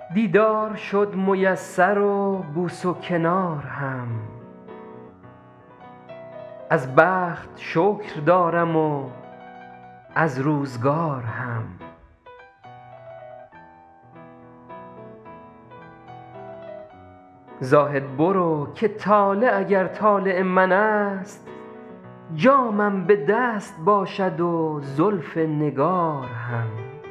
دیدار شد میسر و بوس و کنار هم، از بخت شکر دارم و از روزگار هم. زاهد برو که طالع اگر طالع من است، جامم به دست باشد و زلف نگار هم.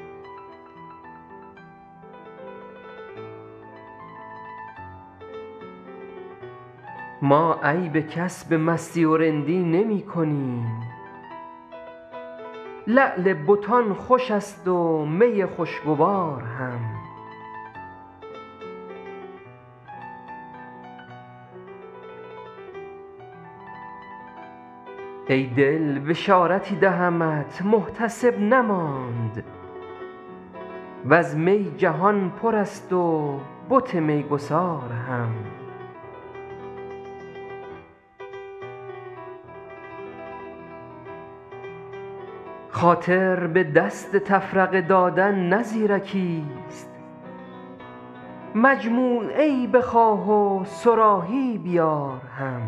ما عیب کس به مستی و رندی نمی کنیم، لعل بتان خوش است و می خوشگوار هم. ای دل بشارتی دهمت محتسب نماند، وز می جهان پر است و بت میگسار هم. خاطر به دست تفرقه دادن نه زیرکیست، مجموعه بخواه و صراحی بیار هم.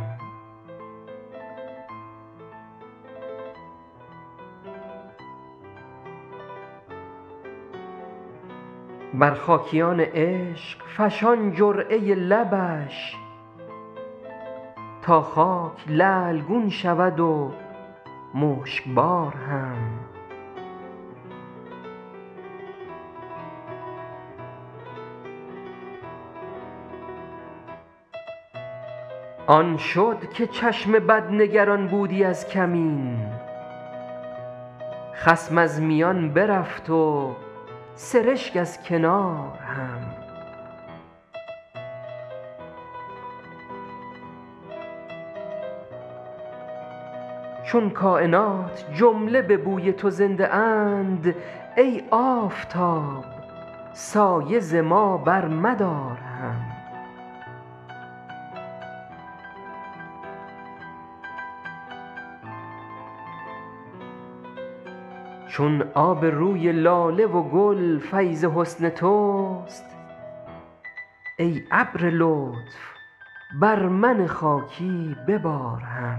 بر خاکیان عشق فشان جرعه لبش، تا خاک لعلگون شود و مشکبار هم. آن شد که چشم بد نگران بودی از کمین، خصم از میان برفت و سرشک از کنار هم. چون کاینات جمله به بوی تو زنده اند، ای آفتاب سایه ز ما بر مدار هم. چون آب روی لاله و گل فیض حسن توست، ای ابر لطف بر من خاکی ببار هم.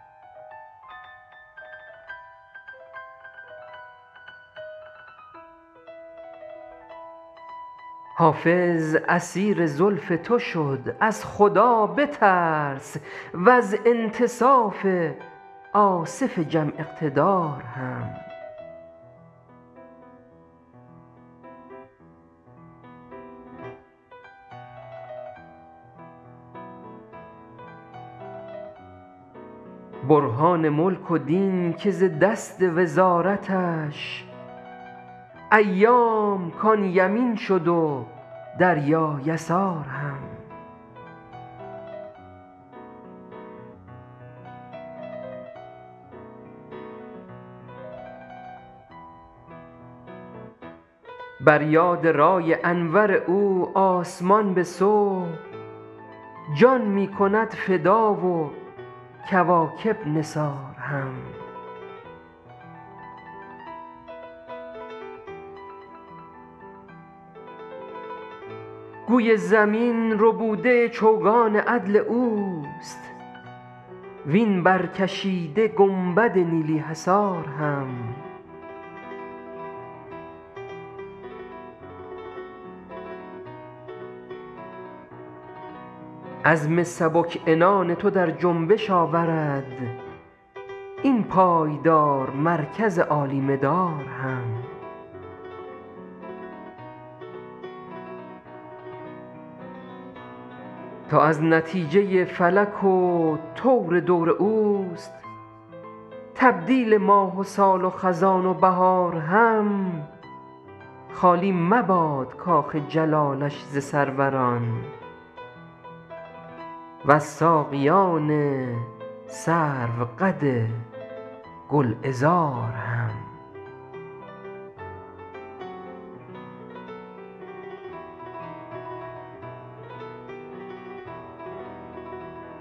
حافظ اسیر زلف تو شد از خدا بترس، وز انتصاف آصف جم اقتدار هم. برهان ملک و دین که ز دست وزارتش، ایام کان یمین شد و دریا یسار هم. بر یاد رای انور او آسمان به صبح، جان می کند فدا و کواکب نثار هم. گوی زمین ربوده چوگان عدل اوست، وین برکشیده گنبد نیلی حصار هم. عزم سبک عنان تو در جنبش آورد، این پایدار مرکز عالی مدار هم. تا از نتیجه فلک و طور دور اوست، تبدیل ماه و سال و خزان و بهار هم. خالی مباد کاخ جلالش ز سروران، وز ساقیان سروقد گلعذار هم.